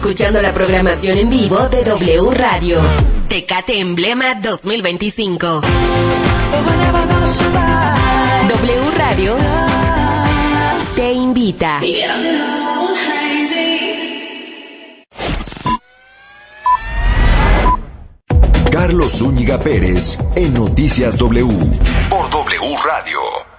Escuchando la programación en vivo de W Radio. Tecate Emblema 2025. W Radio te invita. Carlos Zúñiga Pérez en Noticias W por W Radio.